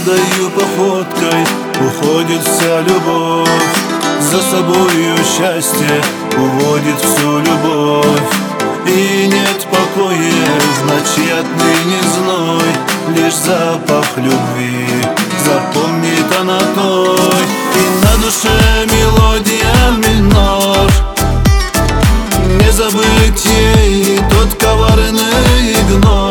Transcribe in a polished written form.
Падаю походкой, уходит вся любовь. За собою счастье уводит всю любовь. И нет покоя в ночи отныне зной. Лишь запах любви запомнит она той. И на душе мелодия минор. Не забыть ей тот коварный игнор.